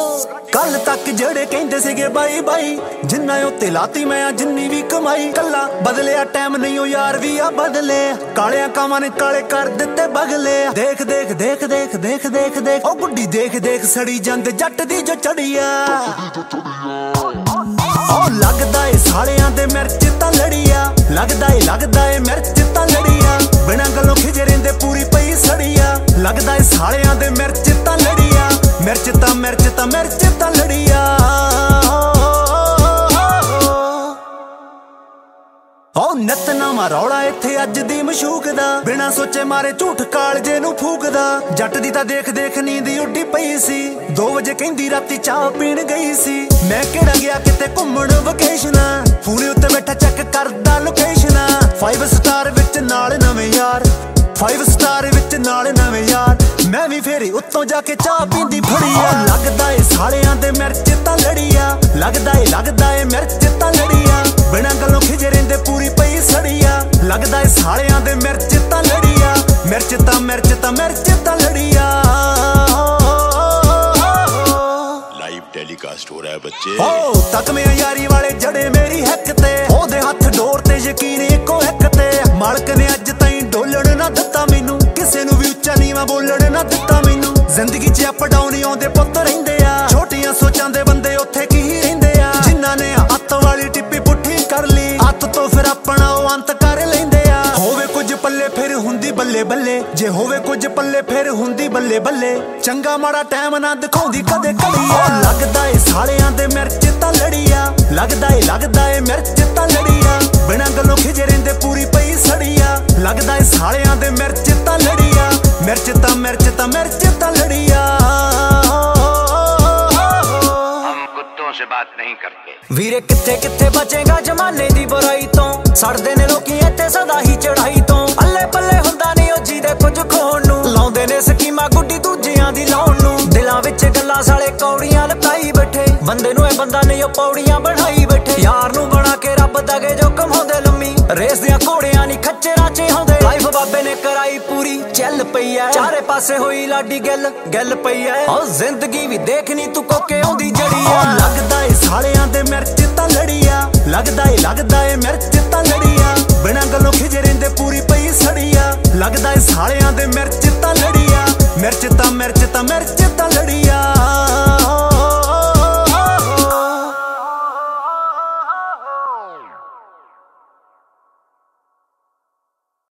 कल तक जेड़े कहंदे सीगे बाई बाई, जिन्ना उत्ते लाती मैं जिन्नी भी कमाई। कला बदलिया टाइम नहीं ओ यार भी आ बदले, कालिया कामां ने काले कर दिते बगले। देख देख देख देख देख देख देख ओ गुड्डी देख देख सड़ी जांदे जट दी जो चढ़िया। ओ लगदा ए सालियां दे मिर्च तां लड़िया, लगदा ए मिर्च तां लड़िया। बिना गल्लों खिजे रहिंदे पूरी पई सड़िया, लगदा ए सालियां दे मिर्च तां लड़िया। मिर्च तां लड़िया। ओ नतनामा रौला इत्थे अज दी मशूक दा, बिना सोचे मारे झूठ कालजे नूं फूकदा। जट दी तां देख देख नींद उड्डी पई सी, 2 वजे कहंदी राती चाह पीण गई सी। मैं किहड़ा गया किते घुम्मण वकेशना, फोन उत्ते बैठा चेक करदा लोकेशना। 5 स्टार विच नाल नवें यार, 5 स्टार विच नाल नवें यार। मैं भी फेरी उत्तों जाके चाह पींदी फड़िया। लगदा ए सालियां दे मिर्च तां लड़िया, लगदा ए मिर्च तां लड़िया। बिना गल्लों खिजे रहिंदे पूरी पई सड़िया, लगदा ए सालियां दे मिर्च तां लड़िया। मिर्च तां लड़िया। लाइव टेलीकास्ट हो रहा है बच्चे। ओ तक में यारी वाले जड़े मेरी हैक ते, ओदे हथ डोर ते यकीन इको एक ते। मालक ने अज ताईं डोलण ना दित्ता मैनू, किसे नू भी उच्चा नीवा बोलण ना दित्ता मैनू। जिंदगी च अप डाउन आउंदे पुੱਤ रहिंदे आ, छोटियां सोचां दे बंदे उत्थे की रहिंदे आ। जिन्हां ने अत्त वाली टिप्पी पुट्ठी कर ली, अत्त तो फिर अपना ओ अंत कर लैंदे आ। होवे कुछ पल्ले फिर हुंदी बल्ले बल्ले, जे होवे कुछ पल्ले फिर हुंदी बल्ले बल्ले। चंगा माड़ा टाइम ना दिखाउंदी कदे कलिया। लगदा ए सालियां दे मिर्च तां लड़िया, लगदा ए मिर्च तां लड़िया। बिना गल्लों खिजे रहिंदे पूरी पई सड़िया, लगदा ए सालियां दे मिर्च तां लड़िया। मिर्च तां लड़िया। हम कुत्तों से बात नहीं करते। वीरे कित्थे कित्थे बचेगा जमाने दी बुराई तो, सड़दे ने लोकी इत्थे सदा ही चढ़ाई तो। पल्ले पल्ले हुंदा नहीं ओ जी दे कुछ खोण नूं, लाउंदे ने स्कीमां गुड्डी दूजियां दी लाउण नूं। दिलां विच गल्लां साले कौड़ियां लुकाई बैठे, बंदे नूं ए बंदा नहीं ओ पौड़ियां बढ़ाई बैठे। यार नूं बना के रब दगे जो कमाउंदे लम्मी, रेस दियां घोड़ियां नहीं खच्चरां च होंदे। लाइफ बाबे ने कराई पूरी चल पई ऐ, चारे पासे होई लाडी गल पई ऐ। ओ जिंदगी भी देखनी तू कोके आउंदी जड़ी ऐ। लगदा ए सालियां दे मिर्च तां लड़िया, लगदा ए मिर्च तां लड़िया। बिना गल्लों खिजे रहिंदे पूरी पई सड़िया, लगदा ए सालियां दे मिर्च